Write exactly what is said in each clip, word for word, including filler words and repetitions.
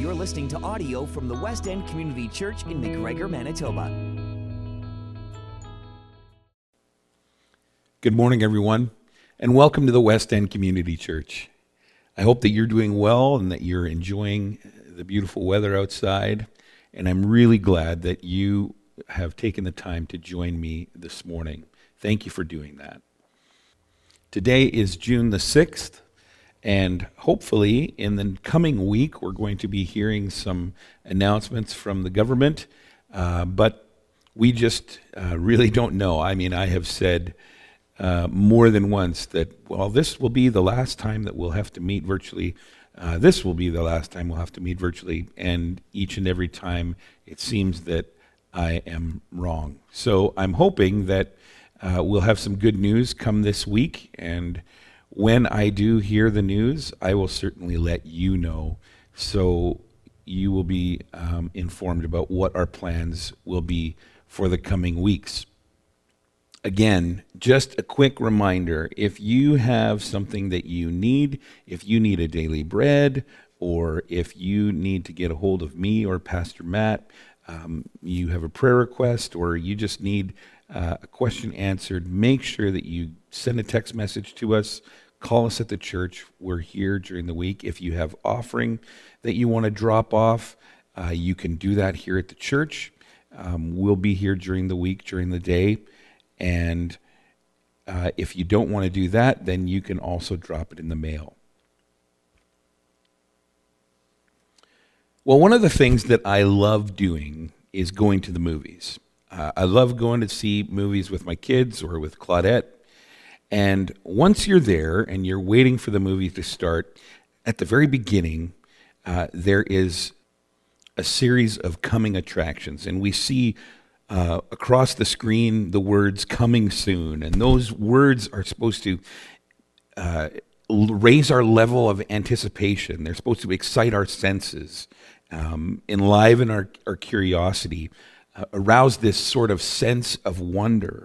You're listening to audio from the West End Community Church in McGregor, Manitoba. Good morning, everyone, and welcome to the West End Community Church. I hope that you're doing well and that you're enjoying the beautiful weather outside, and I'm really glad that you have taken the time to join me this morning. Thank you for doing that. Today is June the sixth, and hopefully in the coming week we're going to be hearing some announcements from the government, uh, but we just uh, really don't know. I mean, I have said uh, more than once that, well, this will be the last time that we'll have to meet virtually. Uh, this will be the last time we'll have to meet virtually, and each and every time it seems that I am wrong. So I'm hoping that uh, we'll have some good news come this week, and when I do hear the news, I will certainly let you know, so you will be um, informed about what our plans will be for the coming weeks. Again, just a quick reminder, if you have something that you need, if you need a daily bread, or if you need to get a hold of me or Pastor Matt, um, you have a prayer request, or you just need uh, a question answered, make sure that you send a text message to us. Call us at the church. We're here during the week. If you have offering that you want to drop off, uh, you can do that here at the church. Um, we'll be here during the week, during the day. And uh, if you don't want to do that, then you can also drop it in the mail. Well, one of the things that I love doing is going to the movies. Uh, I love going to see movies with my kids or with Claudette. And once you're there and you're waiting for the movie to start, at the very beginning, uh, there is a series of coming attractions. And we see uh, across the screen the words "coming soon." And those words are supposed to uh, raise our level of anticipation. They're supposed to excite our senses, um, enliven our, our curiosity, uh, arouse this sort of sense of wonder.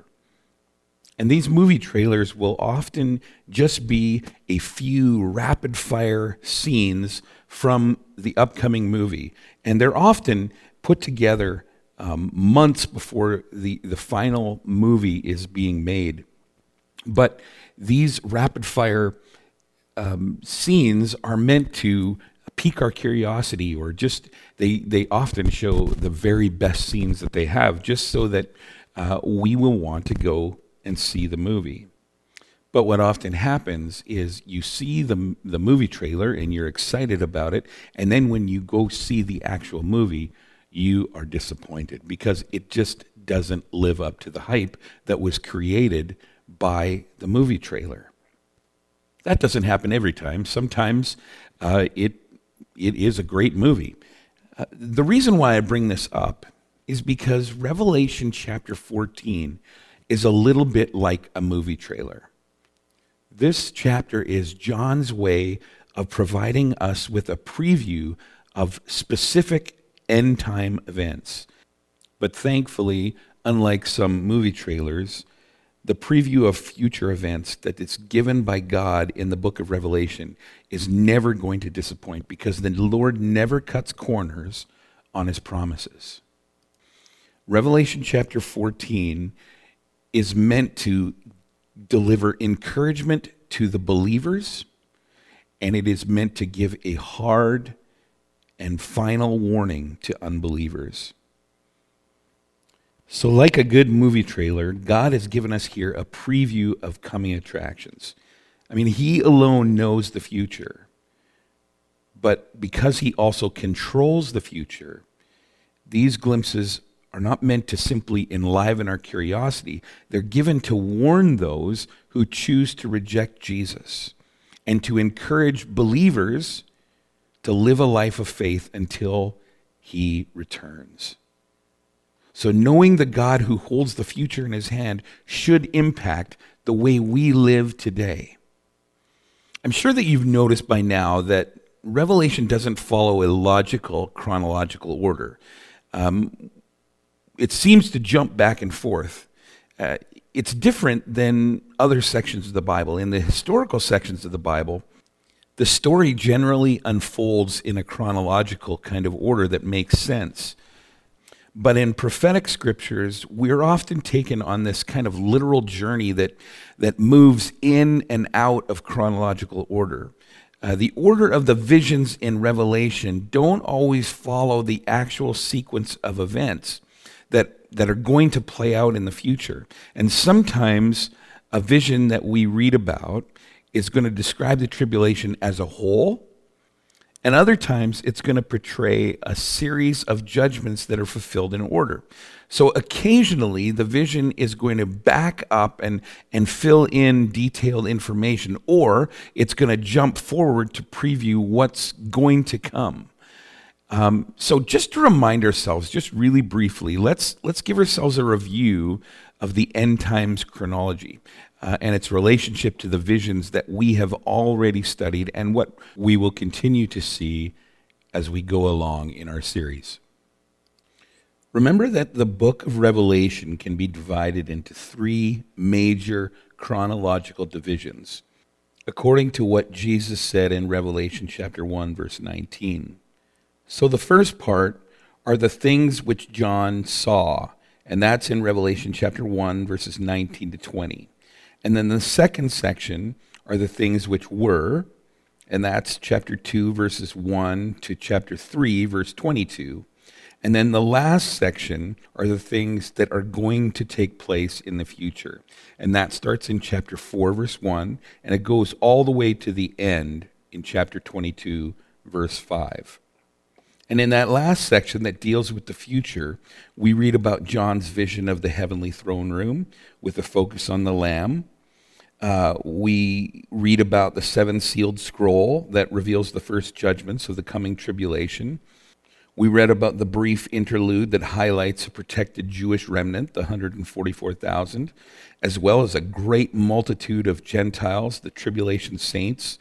And these movie trailers will often just be a few rapid-fire scenes from the upcoming movie. And they're often put together um, months before the, the final movie is being made. But these rapid-fire um, scenes are meant to pique our curiosity, or just, they, they often show the very best scenes that they have, just so that uh, we will want to go and see the movie. But what often happens is you see the the movie trailer and you're excited about it, and then when you go see the actual movie, you are disappointed because it just doesn't live up to the hype that was created by the movie trailer. That doesn't happen every time. Sometimes uh, it it is a great movie. Uh, the reason why I bring this up is because Revelation chapter fourteen is a little bit like a movie trailer. This chapter is John's way of providing us with a preview of specific end-time events. But thankfully, unlike some movie trailers, the preview of future events that is given by God in the book of Revelation is never going to disappoint, because the Lord never cuts corners on his promises. Revelation chapter fourteen is meant to deliver encouragement to the believers, and it is meant to give a hard and final warning to unbelievers. So like a good movie trailer, God has given us here a preview of coming attractions. I mean, he alone knows the future, but because he also controls the future, these glimpses are not meant to simply enliven our curiosity. They're given to warn those who choose to reject Jesus and to encourage believers to live a life of faith until he returns. So knowing the God who holds the future in his hand should impact the way we live today. I'm sure that you've noticed by now that Revelation doesn't follow a logical, chronological order. Um, It seems to jump back and forth. Uh, it's different than other sections of the Bible. In the historical sections of the Bible, the story generally unfolds in a chronological kind of order that makes sense. But in prophetic scriptures, we're often taken on this kind of literal journey that, that moves in and out of chronological order. Uh, the order of the visions in Revelation don't always follow the actual sequence of events that, that are going to play out in the future. And sometimes a vision that we read about is going to describe the tribulation as a whole, and other times it's going to portray a series of judgments that are fulfilled in order. So occasionally the vision is going to back up and, and fill in detailed information, or it's going to jump forward to preview what's going to come. Um, so just to remind ourselves, just really briefly, let's let's give ourselves a review of the end times chronology uh, and its relationship to the visions that we have already studied and what we will continue to see as we go along in our series. Remember that the book of Revelation can be divided into three major chronological divisions, according to what Jesus said in Revelation chapter one, verse nineteen. So the first part are the things which John saw, and that's in Revelation chapter one, verses nineteen to twenty. And then the second section are the things which were, and that's chapter two, verses one to chapter three, verse twenty-two. And then the last section are the things that are going to take place in the future. And that starts in chapter four, verse one, and it goes all the way to the end in chapter twenty-two, verse five. And in that last section that deals with the future, we read about John's vision of the heavenly throne room with a focus on the Lamb. Uh, we read about the seven sealed scroll that reveals the first judgments of the coming tribulation. We read about the brief interlude that highlights a protected Jewish remnant, the one hundred forty-four thousand, as well as a great multitude of Gentiles, the tribulation saints.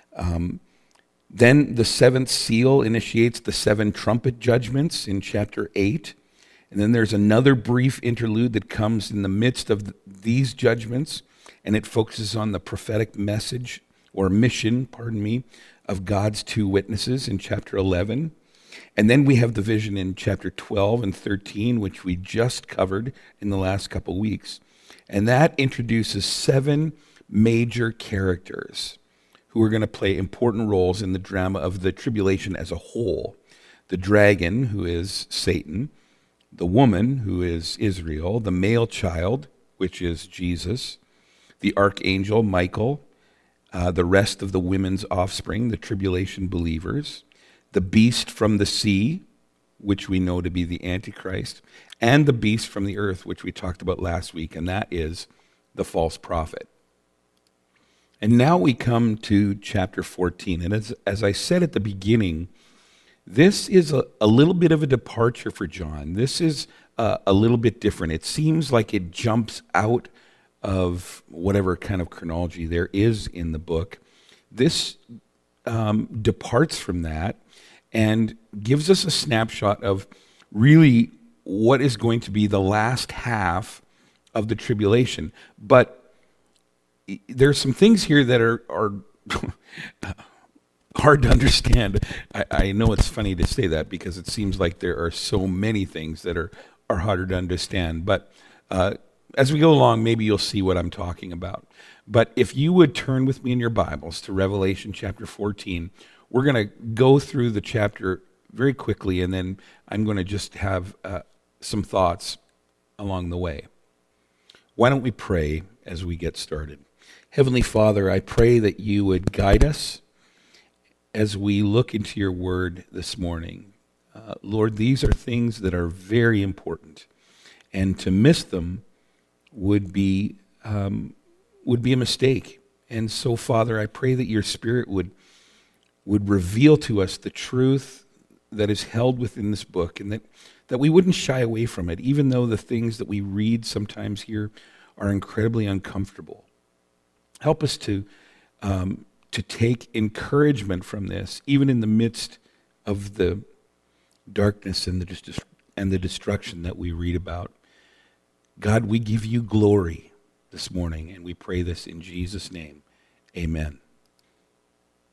Um, Then the seventh seal initiates the seven trumpet judgments in chapter eight. And then there's another brief interlude that comes in the midst of these judgments, and it focuses on the prophetic message or mission, pardon me, of God's two witnesses in chapter eleven. And then we have the vision in chapter twelve and thirteen, which we just covered in the last couple weeks. And that introduces seven major characters who are going to play important roles in the drama of the tribulation as a whole. The dragon, who is Satan, the woman, who is Israel, the male child, which is Jesus, the archangel Michael, uh, the rest of the women's offspring, the tribulation believers, the beast from the sea, which we know to be the Antichrist, and the beast from the earth, which we talked about last week, and that is the false prophet. And now we come to chapter fourteen. And as, as I said at the beginning, this is a, a little bit of a departure for John. This is a, a little bit different. It seems like it jumps out of whatever kind of chronology there is in the book. This um, departs from that and gives us a snapshot of really what is going to be the last half of the tribulation. But there's some things here that are, are hard to understand. I, I know it's funny to say that because it seems like there are so many things that are, are harder to understand. But uh, as we go along, maybe you'll see what I'm talking about. But if you would turn with me in your Bibles to Revelation chapter fourteen, we're going to go through the chapter very quickly, and then I'm going to just have uh, some thoughts along the way. Why don't we pray as we get started? Heavenly Father, I pray that you would guide us as we look into your word this morning. Uh, Lord, these are things that are very important, and to miss them would be um, would be a mistake. And so, Father, I pray that your Spirit would would reveal to us the truth that is held within this book, and that, that we wouldn't shy away from it, even though the things that we read sometimes here are incredibly uncomfortable. Help us to um, to take encouragement from this, even in the midst of the darkness and the dest- and the destruction that we read about. God, we give you glory this morning, and we pray this in Jesus' name. Amen.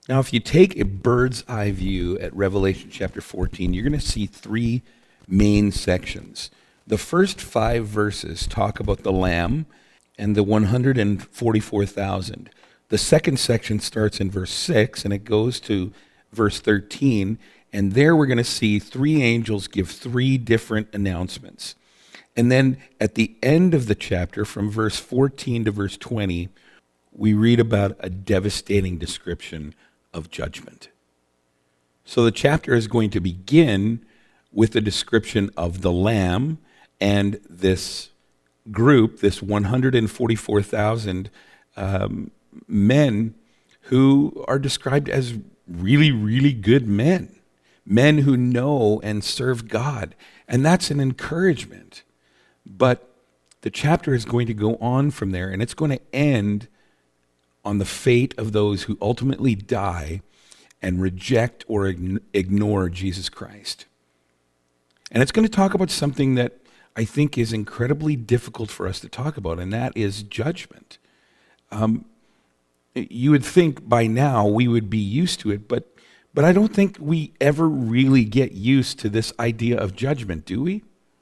Now, if you take a bird's eye view at Revelation chapter fourteen, you're going to see three main sections. The first five verses talk about the Lamb and the one hundred forty-four thousand. The second section starts in verse six, and it goes to verse thirteen, and there we're going to see three angels give three different announcements. And then at the end of the chapter, from verse fourteen to verse twenty, we read about a devastating description of judgment. So the chapter is going to begin with a description of the Lamb and this group, this one hundred forty-four thousand um, men who are described as really, really good men, men who know and serve God. And that's an encouragement. But the chapter is going to go on from there, and it's going to end on the fate of those who ultimately die and reject or ign- ignore Jesus Christ. And it's going to talk about something that I think is incredibly difficult for us to talk about, and that is judgment. Um, you would think by now we would be used to it, but but I don't think we ever really get used to this idea of judgment, do we?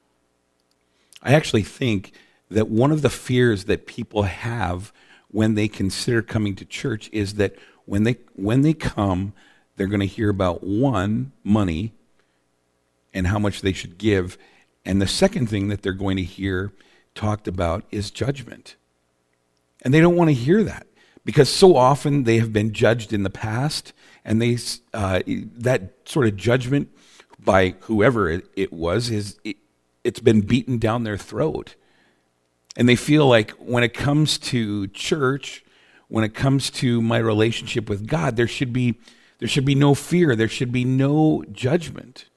I actually think that one of the fears that people have when they consider coming to church is that when they when they come, they're going to hear about, one, money and how much they should give, and the second thing that they're going to hear talked about is judgment. And they don't want to hear that because so often they have been judged in the past, and they uh, that sort of judgment by whoever it, it was is it, it's been beaten down their throat. And they feel like when it comes to church, when it comes to my relationship with God, there should be there should be no fear, there should be no judgment.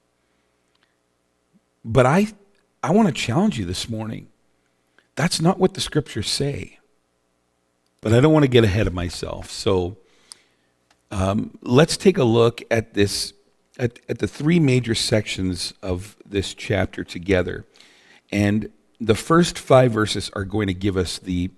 But I I want to challenge you this morning. That's not what the scriptures say. But I don't want to get ahead of myself. So um, let's take a look at this at, at the three major sections of this chapter together. And the first five verses are going to give us the,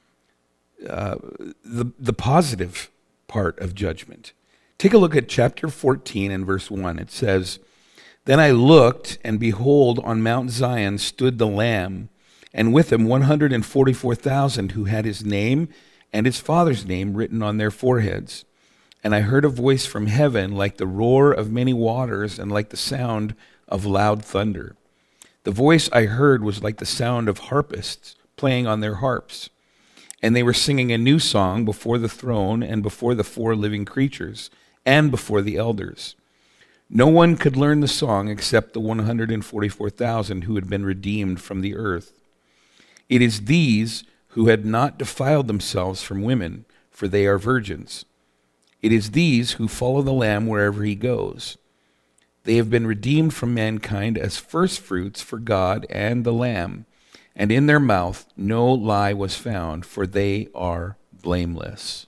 uh, the the positive part of judgment. Take a look at chapter fourteen and verse one. It says, "Then I looked, and behold, on Mount Zion stood the Lamb, and with him one hundred forty-four thousand who had his name and his father's name written on their foreheads. And I heard a voice from heaven like the roar of many waters and like the sound of loud thunder. The voice I heard was like the sound of harpists playing on their harps. And they were singing a new song before the throne and before the four living creatures and before the elders. No one could learn the song except the one hundred forty-four thousand who had been redeemed from the earth. It is these who had not defiled themselves from women, for they are virgins. It is these who follow the Lamb wherever he goes. They have been redeemed from mankind as firstfruits for God and the Lamb, and in their mouth no lie was found, for they are blameless."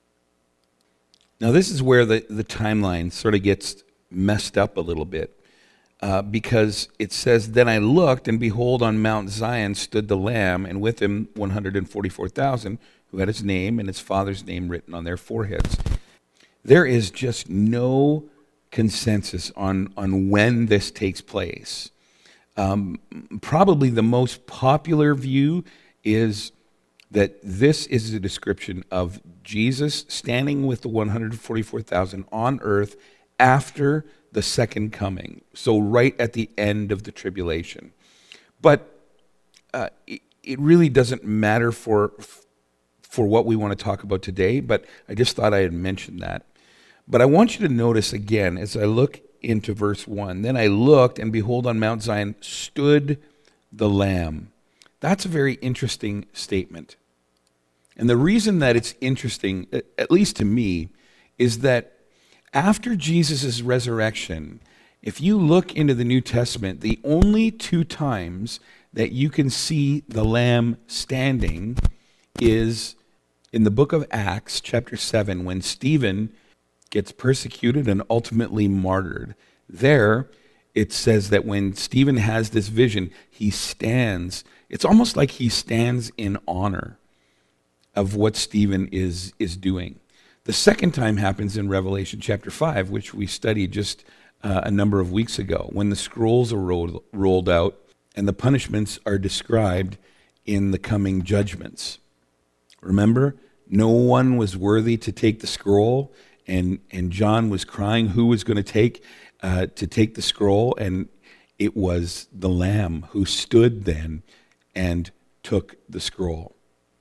Now this is where the, the timeline sort of gets messed up a little bit, uh, because it says, "Then I looked, and behold, on Mount Zion stood the Lamb, and with him one hundred forty-four thousand, who had his name and his father's name written on their foreheads." There is just no consensus on, on when this takes place. Um, probably the most popular view is that this is a description of Jesus standing with the one hundred forty-four thousand on earth after the second coming, so right at the end of the tribulation. But uh, it, it really doesn't matter for, for what we want to talk about today, but I just thought I had mentioned that. But I want you to notice again, as I look into verse one, "Then I looked, and behold, on Mount Zion stood the Lamb." That's a very interesting statement. And the reason that it's interesting, at least to me, is that after Jesus' resurrection, if you look into the New Testament, the only two times that you can see the Lamb standing is in the book of Acts, chapter seven, when Stephen gets persecuted and ultimately martyred. There, it says that when Stephen has this vision, he stands. It's almost like he stands in honor of what Stephen is, is doing. The second time happens in Revelation chapter five, which we studied just uh, a number of weeks ago, when the scrolls are rolled, rolled out and the punishments are described in the coming judgments. Remember, no one was worthy to take the scroll, and, and John was crying who was going to take uh, to take the scroll, and it was the Lamb who stood then and took the scroll.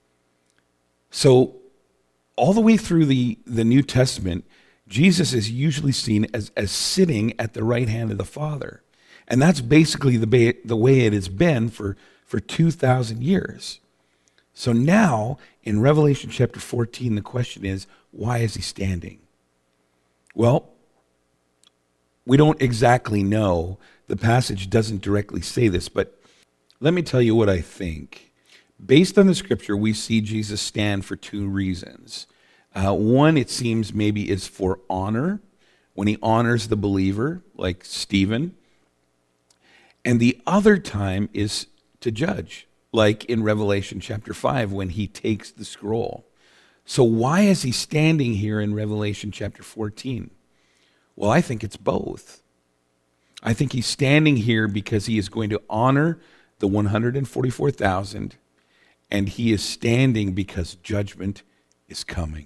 So all the way through the, the New Testament, Jesus is usually seen as, as sitting at the right hand of the Father. And that's basically the, ba- the way it has been for, for two thousand years. So now, in Revelation chapter fourteen, the question is, why is he standing? Well, we don't exactly know. The passage doesn't directly say this, but let me tell you what I think. Based on the scripture, we see Jesus stand for two reasons. Uh, one, it seems maybe is for honor, when he honors the believer, like Stephen. And the other time is to judge, like in Revelation chapter five, when he takes the scroll. So why is he standing here in Revelation chapter fourteen? Well, I think it's both. I think he's standing here because he is going to honor the one hundred forty-four thousand, and he is standing because judgment is coming.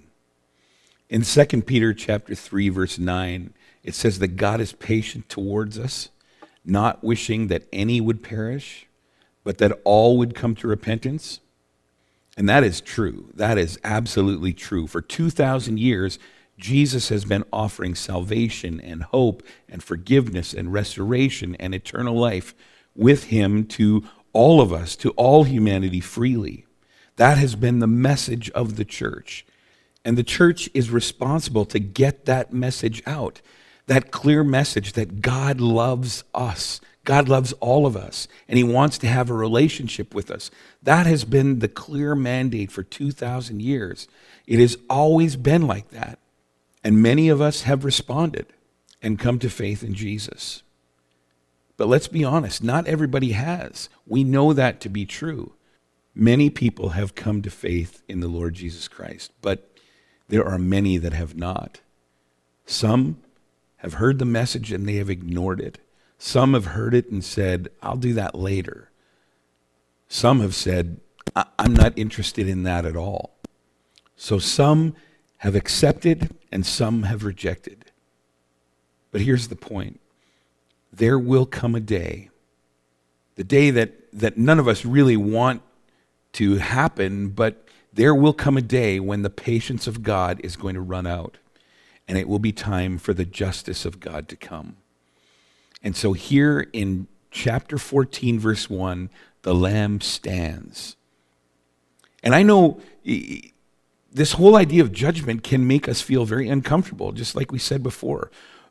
In Second Peter chapter three, verse nine, it says that God is patient towards us, not wishing that any would perish, but that all would come to repentance. And that is true. That is absolutely true. For two thousand years, Jesus has been offering salvation and hope and forgiveness and restoration and eternal life with him to all of us, to all humanity freely. That has been the message of the church. And the church is responsible to get that message out, that clear message that God loves us. God loves all of us, and he wants to have a relationship with us. That has been the clear mandate for two thousand years. It has always been like that. And many of us have responded and come to faith in Jesus. But let's be honest, not everybody has. We know that to be true. Many people have come to faith in the Lord Jesus Christ, but there are many that have not. Some have heard the message and they have ignored it. Some have heard it and said, I'll do that later. Some have said, I- I'm not interested in that at all. So some have accepted and some have rejected. But here's the point. There will come a day, the day that, that none of us really want to happen, but there will come a day when the patience of God is going to run out, and it will be time for the justice of God to come. And so here in chapter fourteen, verse one, the Lamb stands. And I know this whole idea of judgment can make us feel very uncomfortable, just like we said before.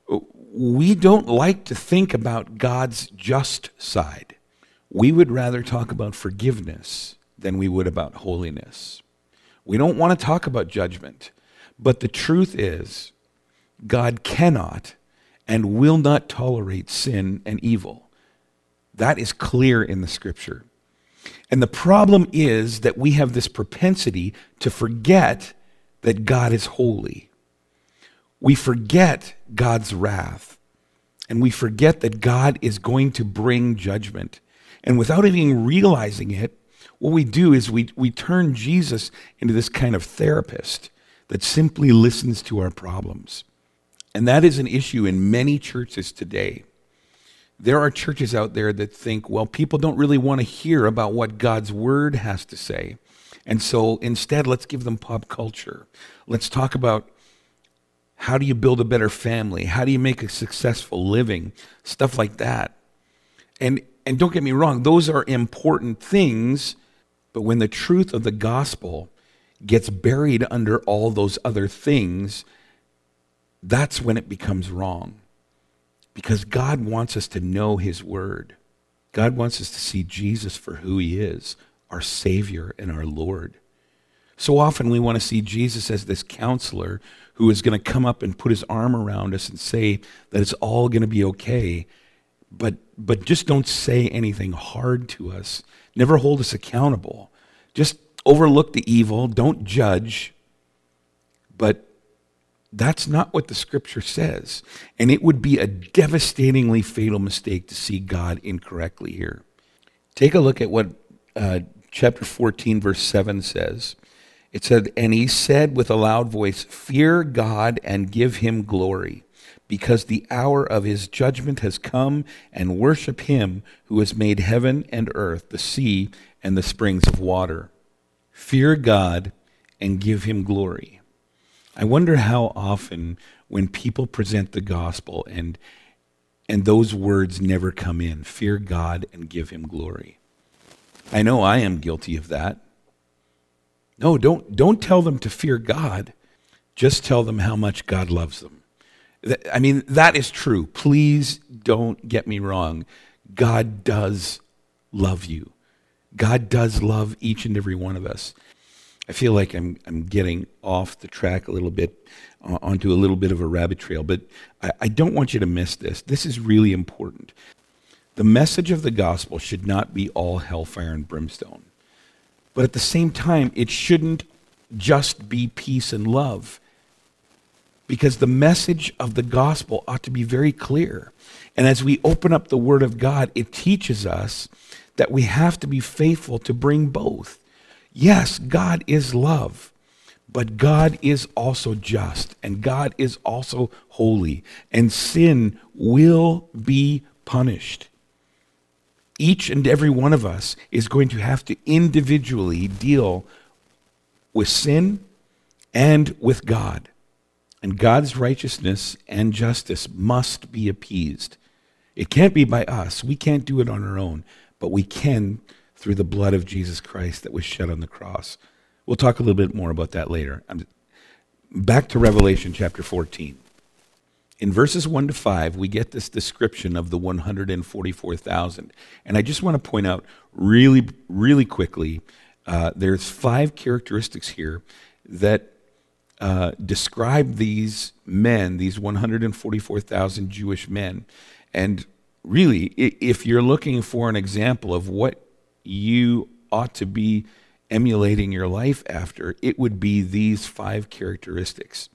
We don't like to think about God's just side. We would rather talk about forgiveness than we would about holiness. We don't want to talk about judgment. But the truth is, God cannot and will not tolerate sin and evil. That is clear in the scripture. And the problem is that we have this propensity to forget that God is holy. We forget God's wrath, and we forget that God is going to bring judgment. And without even realizing it, what we do is we, we turn Jesus into this kind of therapist that simply listens to our problems. And that is an issue in many churches today. There are churches out there that think, well, people don't really want to hear about what God's word has to say. And so instead, let's give them pop culture. Let's talk about how do you build a better family? How do you make a successful living? Stuff like that. And and don't get me wrong, those are important things, but when the truth of the gospel gets buried under all those other things, that's when it becomes wrong. Because God wants us to know his word. God wants us to see Jesus for who he is, our Savior and our Lord. So often we want to see Jesus as this counselor who is going to come up and put his arm around us and say that it's all going to be okay. But but just don't say anything hard to us. Never hold us accountable. Just overlook the evil. Don't judge. But That's not what the scripture says. And it would be a devastatingly fatal mistake to see God incorrectly here. Take a look at what uh, chapter fourteen, verse seven says. It said, "And he said with a loud voice, 'Fear God and give him glory, because the hour of his judgment has come, and worship him who has made heaven and earth, the sea, and the springs of water.'" Fear God and give him glory. I wonder how often when people present the gospel and and those words never come in, fear God and give him glory. I know I am guilty of that. No, don't don't tell them to fear God. Just tell them how much God loves them. I mean, that is true. Please don't get me wrong. God does love you. God does love each and every one of us. I feel like I'm I'm getting off the track a little bit, uh, onto a little bit of a rabbit trail, but I, I don't want you to miss this. This is really important. The message of the gospel should not be all hellfire and brimstone. But at the same time, it shouldn't just be peace and love. Because the message of the gospel ought to be very clear. And as we open up the Word of God, it teaches us that we have to be faithful to bring both. Yes, God is love, but God is also just, and God is also holy, and sin will be punished. Each and every one of us is going to have to individually deal with sin and with God. And God's righteousness and justice must be appeased. It can't be by us. We can't do it on our own, but we can through the blood of Jesus Christ that was shed on the cross. We'll talk a little bit more about that later. I'm, back to Revelation chapter fourteen. In verses one to five, we get this description of the one hundred forty-four thousand. And I just want to point out really, really quickly, uh, there's five characteristics here that uh, describe these men, these one hundred forty-four thousand Jewish men. And really, if you're looking for an example of what you ought to be emulating your life after, it would be these five characteristics.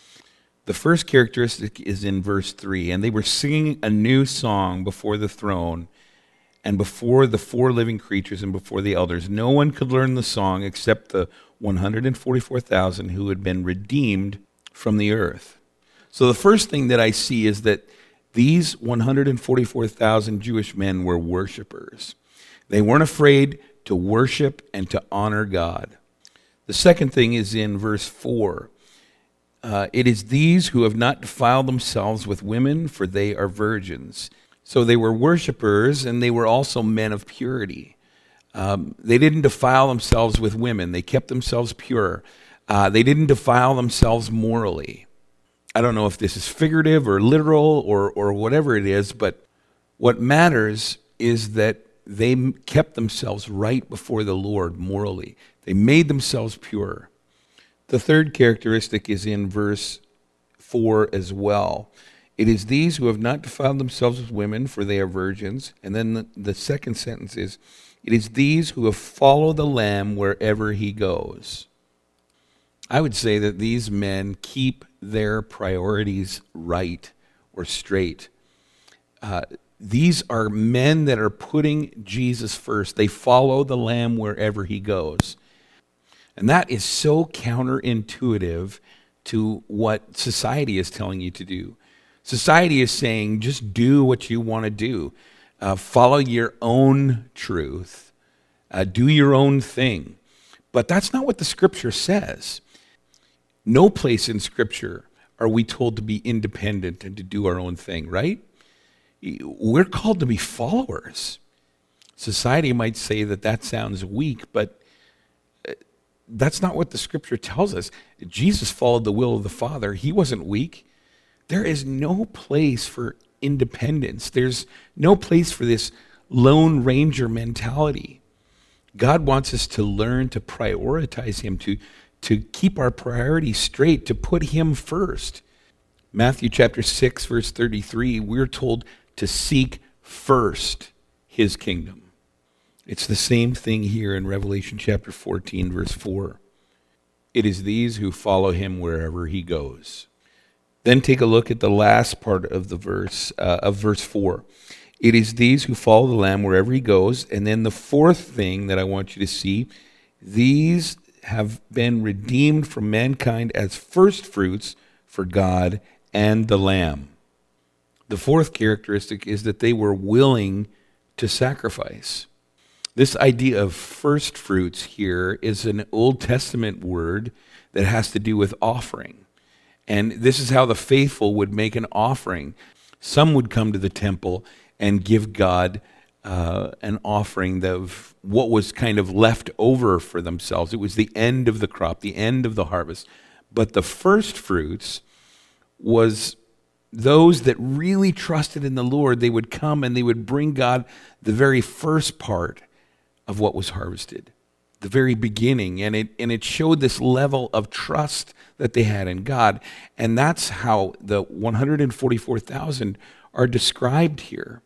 The first characteristic is in verse three, "And they were singing a new song before the throne and before the four living creatures and before the elders. No one could learn the song except the one hundred forty-four thousand who had been redeemed from the earth." So the first thing that I see is that these one hundred forty-four thousand Jewish men were worshipers. They weren't afraid to worship and to honor God. The second thing is in verse four. Uh, it is these who have not defiled themselves with women, for they are virgins. So they were worshipers, and they were also men of purity. Um, they didn't defile themselves with women. They kept themselves pure. Uh, they didn't defile themselves morally. I don't know if this is figurative or literal or or whatever it is, but what matters is that they kept themselves right before the Lord morally. They made themselves pure. The third characteristic is in verse four as well. It is these who have not defiled themselves with women, for they are virgins. And then the, the second sentence is, it is these who have followed the Lamb wherever he goes. I would say that these men keep their priorities right or straight. Uh, these are men that are putting Jesus first. They follow the Lamb wherever he goes. And that is so counterintuitive to what society is telling you to do. Society is saying, just do what you want to do. Uh, follow your own truth. Uh, do your own thing. But that's not what the Scripture says. No place in Scripture are we told to be independent and to do our own thing, right? We're called to be followers. Society might say that that sounds weak, but that's not what the Scripture tells us. Jesus followed the will of the Father. He wasn't weak. There is no place for independence. There's no place for this Lone Ranger mentality. God wants us to learn to prioritize him, to, to keep our priorities straight, to put him first. Matthew chapter six, verse thirty-three, we're told to seek first his kingdom. It's the same thing here in Revelation chapter fourteen, verse four. It is these who follow him wherever he goes. Then take a look at the last part of the verse, uh, of verse four. It is these who follow the Lamb wherever he goes. And then the fourth thing that I want you to see, these have been redeemed from mankind as first fruits for God and the Lamb. The fourth characteristic is that they were willing to sacrifice. This idea of first fruits here is an Old Testament word that has to do with offering. And this is how the faithful would make an offering. Some would come to the temple and give God uh, an offering of what was kind of left over for themselves. It was the end of the crop, the end of the harvest. But the first fruits was those that really trusted in the Lord. They would come and they would bring God the very first part of what was harvested, the very beginning. And it and it showed this level of trust that they had in God. And that's how the one hundred forty-four thousand are described here.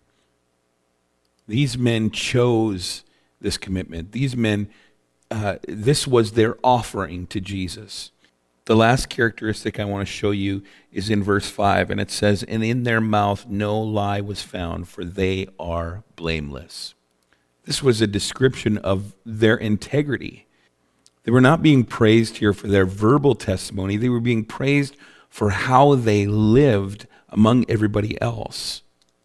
These men chose this commitment. These men, uh, this was their offering to Jesus. The last characteristic I want to show you is in verse five, and it says, "And in their mouth no lie was found, for they are blameless." This was a description of their integrity. They were not being praised here for their verbal testimony. They were being praised for how they lived among everybody else.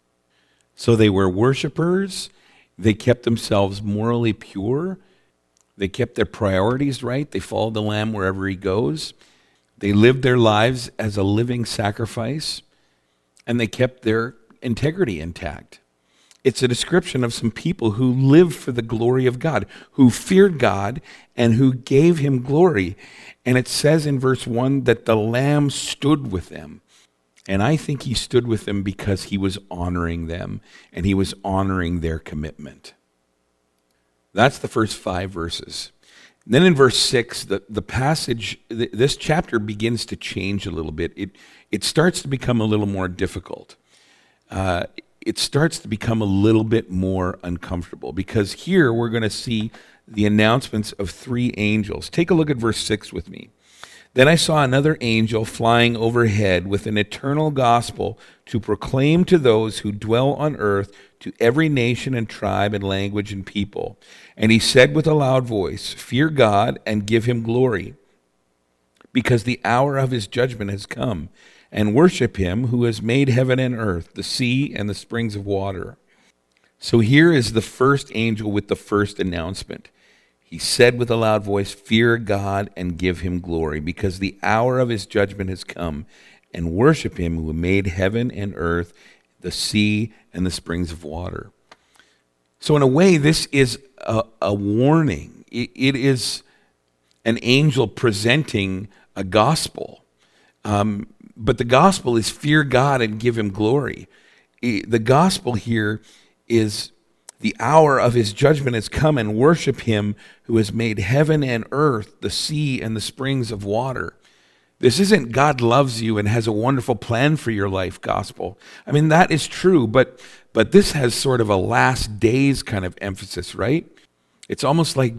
So they were worshipers. They kept themselves morally pure. They kept their priorities right. They followed the Lamb wherever he goes. They lived their lives as a living sacrifice, and they kept their integrity intact. It's a description of some people who lived for the glory of God, who feared God, and who gave him glory. And it says in verse one that the Lamb stood with them. And I think he stood with them because he was honoring them, and he was honoring their commitment. That's the first five verses. Then in verse six, the, the passage, this chapter begins to change a little bit. It, it starts to become a little more difficult. Uh, it starts to become a little bit more uncomfortable, because here we're going to see the announcements of three angels. Take a look at verse six with me. "Then I saw another angel flying overhead with an eternal gospel to proclaim to those who dwell on earth, to every nation and tribe and language and people. And he said with a loud voice, 'Fear God and give him glory, because the hour of his judgment has come, and worship him who has made heaven and earth, the sea and the springs of water.'" So here is the first angel with the first announcement. He said with a loud voice, "Fear God and give him glory, because the hour of his judgment has come, and worship him who made heaven and earth, the sea and the springs of water." So in a way, this is a, a warning. It, it is an angel presenting a gospel. Um, but the gospel is fear God and give him glory. The gospel here is the hour of his judgment has come, and worship him who has made heaven and earth, the sea and the springs of water. This isn't God loves you and has a wonderful plan for your life gospel. I mean, that is true, but but this has sort of a last days kind of emphasis, right? It's almost like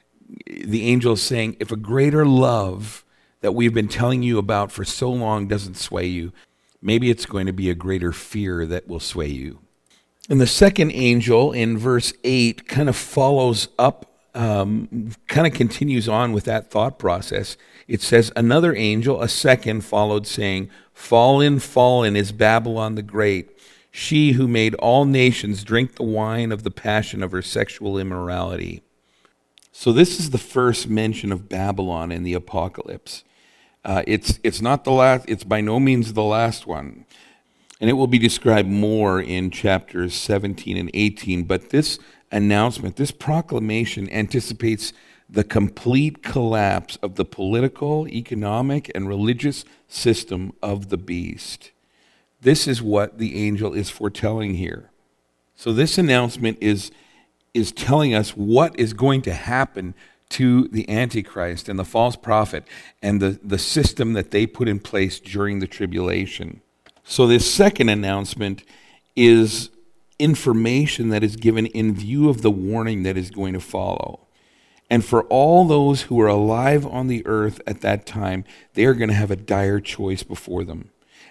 the angel is saying, if a greater love that we've been telling you about for so long doesn't sway you, maybe it's going to be a greater fear that will sway you. And the second angel in verse eight kind of follows up, um, kind of continues on with that thought process. It says, "Another angel, a second, followed, saying, 'Fallen, fallen is Babylon the Great, she who made all nations drink the wine of the passion of her sexual immorality.'" So this is the first mention of Babylon in the Apocalypse. Uh, it's it's not the last. It's by no means the last one. And it will be described more in chapters seventeen and eighteen. But this announcement, this proclamation anticipates the complete collapse of the political, economic, and religious system of the beast. This is what the angel is foretelling here. So this announcement is, is telling us what is going to happen to the Antichrist and the false prophet and the, the system that they put in place during the tribulation. So this second announcement is information that is given in view of the warning that is going to follow. And for all those who are alive on the earth at that time, they are going to have a dire choice before them.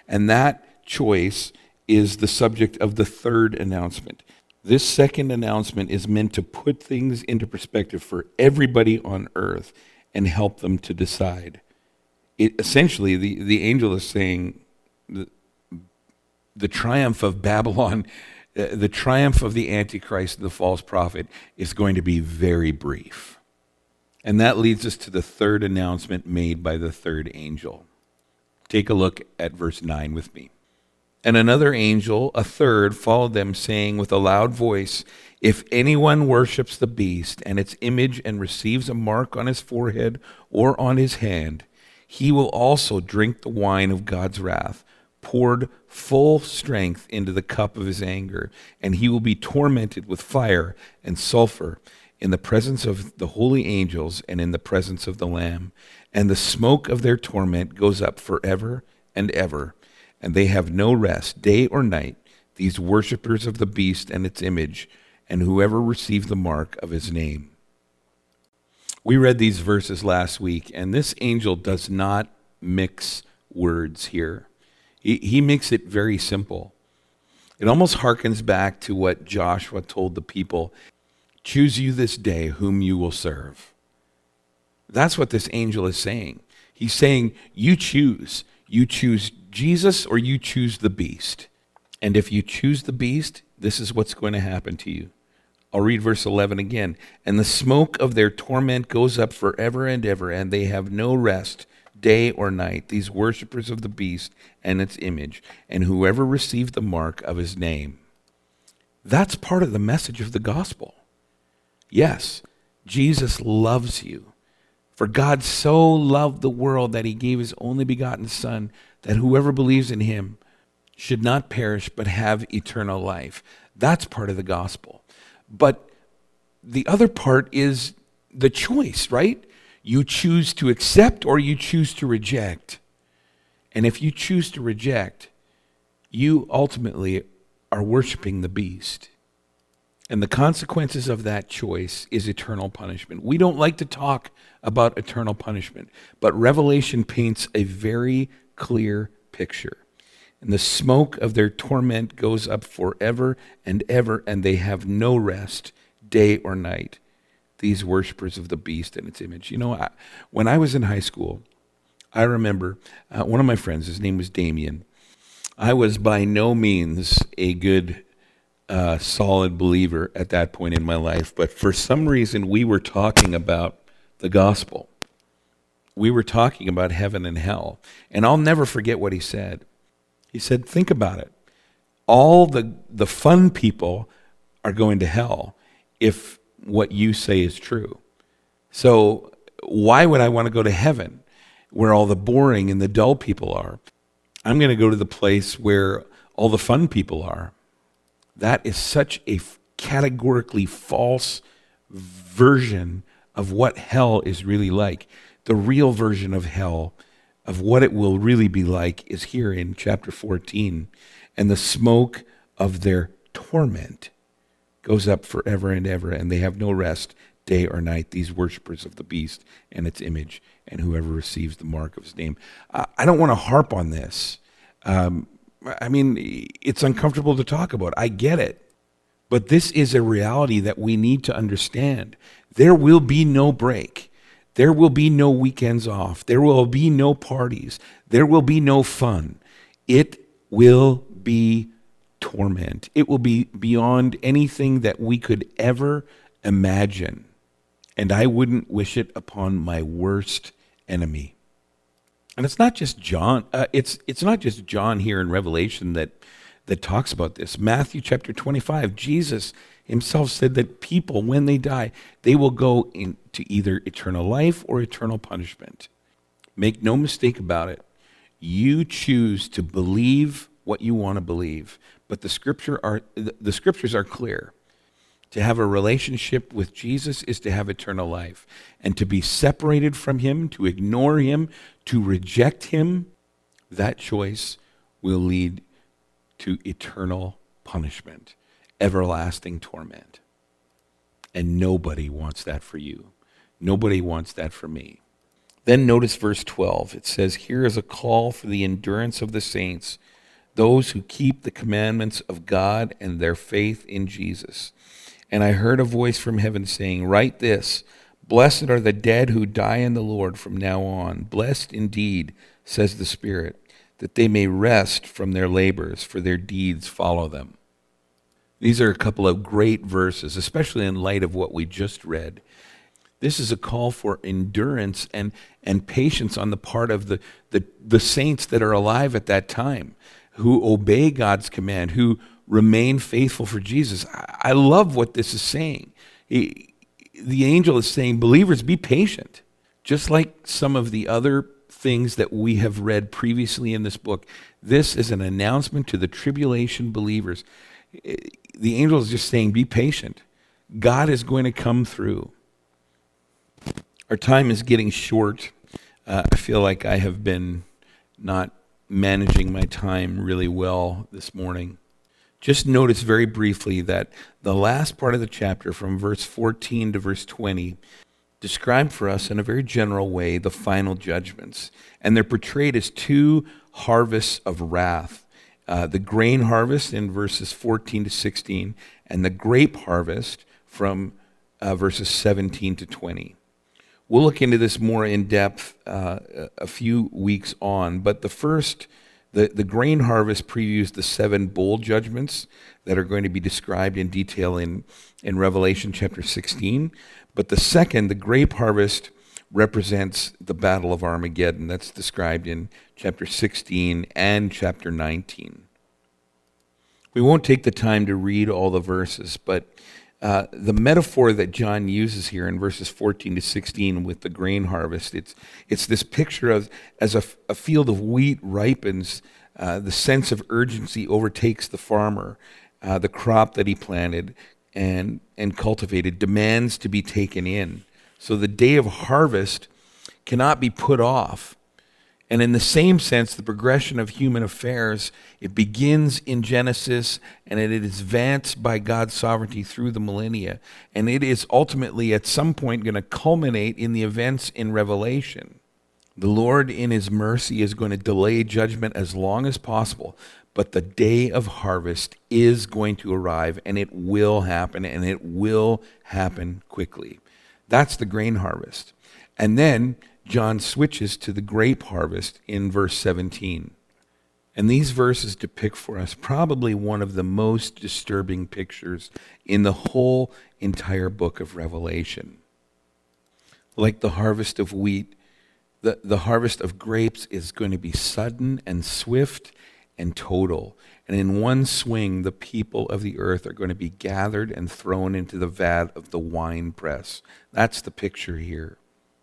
And that choice is the subject of the third announcement. This second announcement is meant to put things into perspective for everybody on earth and help them to decide. It, essentially, the, the angel is saying the, the triumph of Babylon, uh, the triumph of the Antichrist, the false prophet, is going to be very brief. And that leads us to the third announcement made by the third angel. Take a look at verse nine with me. And another angel, a third, followed them, saying with a loud voice, if anyone worships the beast and its image and receives a mark on his forehead or on his hand, he will also drink the wine of God's wrath, poured full strength into the cup of his anger, and he will be tormented with fire and sulfur in the presence of the holy angels and in the presence of the Lamb. And the smoke of their torment goes up forever and ever, and they have no rest, day or night, these worshippers of the beast and its image, and whoever receives the mark of his name. We read these verses last week, and this angel does not mix words here. He, he makes it very simple. It almost harkens back to what Joshua told the people, choose you this day whom you will serve. That's what this angel is saying. He's saying, you choose. You choose Jesus or you choose the beast. And if you choose the beast, this is what's going to happen to you. I'll read verse eleven again. And the smoke of their torment goes up forever and ever, and they have no rest, day or night, these worshippers of the beast and its image, and whoever received the mark of his name. That's part of the message of the gospel. Yes, Jesus loves you. For God so loved the world that he gave his only begotten Son, that whoever believes in him should not perish but have eternal life. That's part of the gospel. But the other part is the choice, right? You choose to accept or you choose to reject. And if you choose to reject, you ultimately are worshiping the beast. And the consequences of that choice is eternal punishment. We don't like to talk about eternal punishment, but Revelation paints a very clear picture. And the smoke of their torment goes up forever and ever, and they have no rest, day or night, these worshipers of the beast and its image. You know, I, when I was in high school, I remember uh, one of my friends, his name was Damien. I was by no means a good Uh, solid believer at that point in my life, but for some reason we were talking about the gospel. We were talking about heaven and hell, and I'll never forget what he said. He said, think about it. All the, the fun people are going to hell if what you say is true. So why would I want to go to heaven where all the boring and the dull people are? I'm going to go to the place where all the fun people are. That is such a categorically false version of what hell is really like. The real version of hell, of what it will really be like, is here in chapter fourteen. And the smoke of their torment goes up forever and ever, and they have no rest, day or night, these worshipers of the beast and its image, and whoever receives the mark of his name. I don't want to harp on this. Um, I mean, it's uncomfortable to talk about. I get it. But this is a reality that we need to understand. There will be no break. There will be no weekends off. There will be no parties. There will be no fun. It will be torment. It will be beyond anything that we could ever imagine. And I wouldn't wish it upon my worst enemy. And it's not just John. Uh, it's it's not just John here in Revelation that that talks about this. Matthew chapter twenty-five, Jesus himself said that people, when they die, they will go into either eternal life or eternal punishment. Make no mistake about it. You choose to believe what you want to believe, but the scripture are the scriptures are clear. To have a relationship with Jesus is to have eternal life. And to be separated from him, to ignore him, to reject him, that choice will lead to eternal punishment, everlasting torment. And nobody wants that for you. Nobody wants that for me. Then notice verse twelve. It says, here is a call for the endurance of the saints, those who keep the commandments of God and their faith in Jesus. And I heard a voice from heaven saying, write this, blessed are the dead who die in the Lord from now on. Blessed indeed, says the Spirit, that they may rest from their labors, for their deeds follow them. These are a couple of great verses, especially in light of what we just read. This is a call for endurance and, and patience on the part of the, the, the saints that are alive at that time, who obey God's command, who remain faithful for Jesus. I, I love what this is saying. He, the angel is saying, believers, be patient. Just like some of the other things that we have read previously in this book, this is an announcement to the tribulation believers. The angel is just saying, be patient. God is going to come through. Our time is getting short. Uh, I feel like I have been not managing my time really well this morning. Just notice very briefly that the last part of the chapter, from verse fourteen to verse twenty, describe for us in a very general way the final judgments. And they're portrayed as two harvests of wrath. Uh, the grain harvest in verses fourteen to sixteen, and the grape harvest from uh, verses seventeen to twenty. We'll look into this more in depth uh, a few weeks on, but the first, the, the grain harvest previews the seven bowl judgments that are going to be described in detail in, in Revelation chapter sixteen. But the second, the grape harvest, represents the Battle of Armageddon. That's described in chapter sixteen and chapter nineteen. We won't take the time to read all the verses, but uh, the metaphor that John uses here in verses fourteen to sixteen with the grain harvest, it's it's this picture of as a, a field of wheat ripens, uh, the sense of urgency overtakes the farmer. Uh, the crop that he planted and and cultivated demands to be taken in. So the day of harvest cannot be put off. And in the same sense, the progression of human affairs, it begins in Genesis and it is advanced by God's sovereignty through the millennia. And it is ultimately at some point going to culminate in the events in Revelation. The Lord in his mercy is going to delay judgment as long as possible, but the day of harvest is going to arrive, and it will happen, and it will happen quickly. That's the grain harvest. And then John switches to the grape harvest in verse seventeen. And these verses depict for us probably one of the most disturbing pictures in the whole entire book of Revelation. Like the harvest of wheat, the, the harvest of grapes is going to be sudden and swift and total. And in one swing, the people of the earth are going to be gathered and thrown into the vat of the winepress. That's the picture here.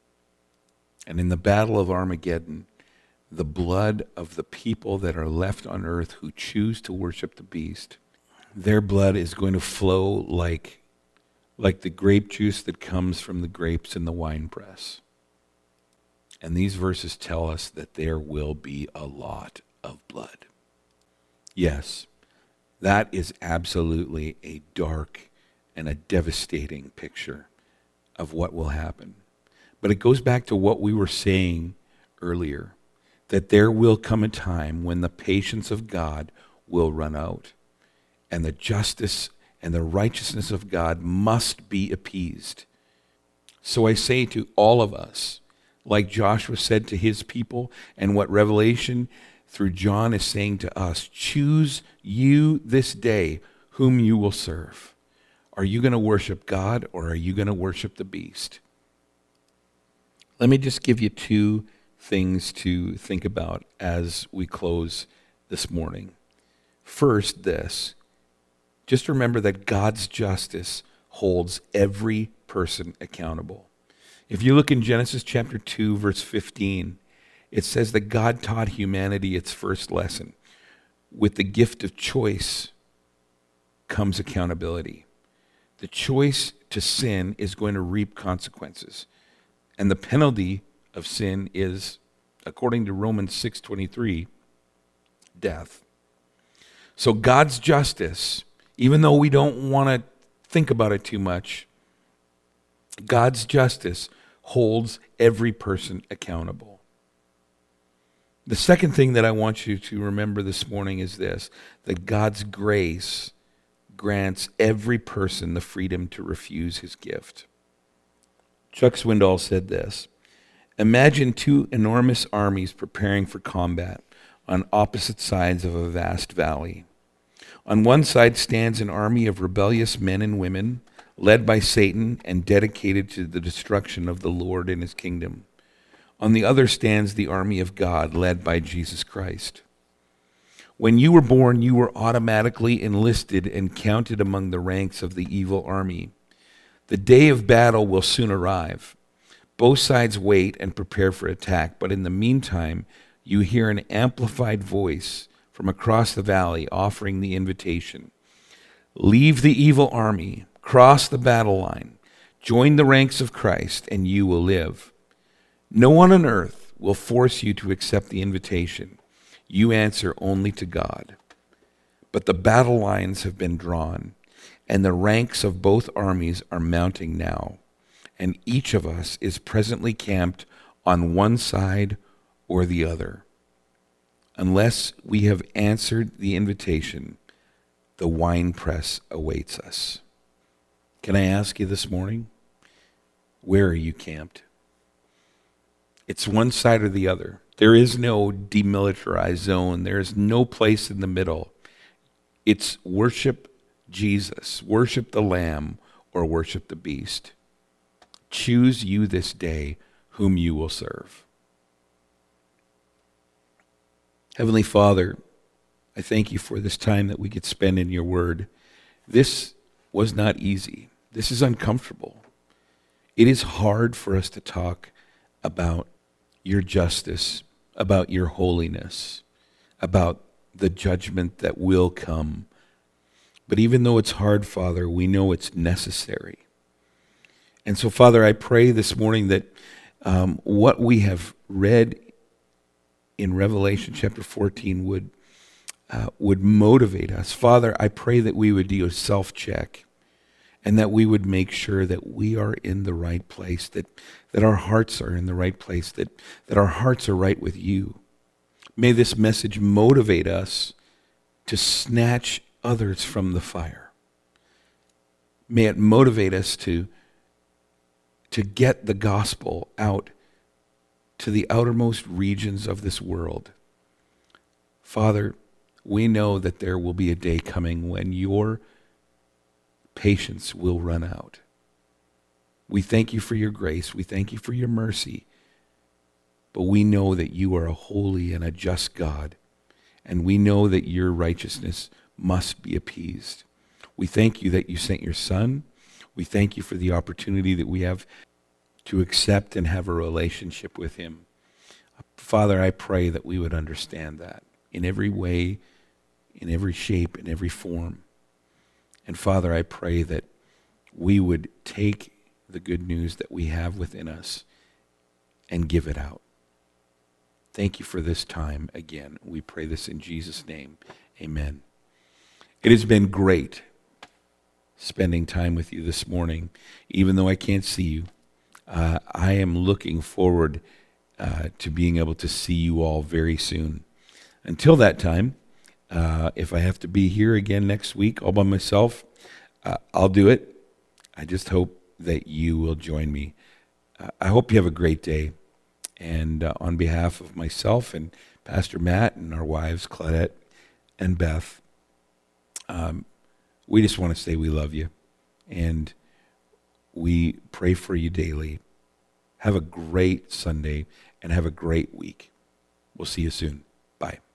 And in the battle of Armageddon, the blood of the people that are left on earth who choose to worship the beast, their blood is going to flow like, like the grape juice that comes from the grapes in the winepress. And these verses tell us that there will be a lot of blood. Yes, that is absolutely a dark and a devastating picture of what will happen. But it goes back to what we were saying earlier, that there will come a time when the patience of God will run out, and the justice and the righteousness of God must be appeased. So I say to all of us, like Joshua said to his people, and what Revelation through John is saying to us, choose you this day whom you will serve. Are you going to worship God, or are you going to worship the beast? Let me just give you two things to think about as we close this morning. First, this. Just remember that God's justice holds every person accountable. If you look in Genesis chapter two, verse fifteen, it says that God taught humanity its first lesson. With the gift of choice comes accountability. The choice to sin is going to reap consequences. And the penalty of sin is, according to Romans six twenty-three, death. So God's justice, even though we don't want to think about it too much, God's justice holds every person accountable. The second thing that I want you to remember this morning is this, that God's grace grants every person the freedom to refuse his gift. Chuck Swindoll said this, imagine two enormous armies preparing for combat on opposite sides of a vast valley. On one side stands an army of rebellious men and women, led by Satan and dedicated to the destruction of the Lord and his kingdom. On the other stands the army of God, led by Jesus Christ. When you were born, you were automatically enlisted and counted among the ranks of the evil army. The day of battle will soon arrive. Both sides wait and prepare for attack, but in the meantime, you hear an amplified voice from across the valley offering the invitation. Leave the evil army, cross the battle line, join the ranks of Christ, and you will live. No one on earth will force you to accept the invitation. You answer only to God. But the battle lines have been drawn, and the ranks of both armies are mounting now, and each of us is presently camped on one side or the other. Unless we have answered the invitation, the winepress awaits us. Can I ask you this morning, where are you camped? It's one side or the other. There is no demilitarized zone. There is no place in the middle. It's worship Jesus, worship the Lamb, or worship the beast. Choose you this day whom you will serve. Heavenly Father, I thank you for this time that we could spend in your word. This was not easy. This is uncomfortable. It is hard for us to talk about your justice, about your holiness, about the judgment that will come. But even though it's hard, Father, we know it's necessary. And so, Father, I pray this morning that um, what we have read in Revelation chapter fourteen would uh, would motivate us. Father, I pray that we would do a self-check and that we would make sure that we are in the right place, that, that our hearts are in the right place, that, that our hearts are right with you. May this message motivate us to snatch others from the fire. May it motivate us to, to get the gospel out to the outermost regions of this world. Father, we know that there will be a day coming when your patience will run out. We thank you for your grace. We thank you for your mercy. But we know that you are a holy and a just God, and we know that your righteousness must be appeased. We thank you that you sent your Son. We thank you for the opportunity that we have to accept and have a relationship with him. Father, I pray that we would understand that in every way, in every shape, in every form. And Father, I pray that we would take the good news that we have within us and give it out. Thank you for this time again. We pray this in Jesus' name. Amen. It has been great spending time with you this morning. Even though I can't see you, uh, I am looking forward uh, to being able to see you all very soon. Until that time, uh, if I have to be here again next week all by myself, uh, I'll do it. I just hope that you will join me. Uh, I hope you have a great day. And uh, on behalf of myself and Pastor Matt and our wives, Claudette and Beth, um, we just want to say we love you. And we pray for you daily. Have a great Sunday and have a great week. We'll see you soon. Bye.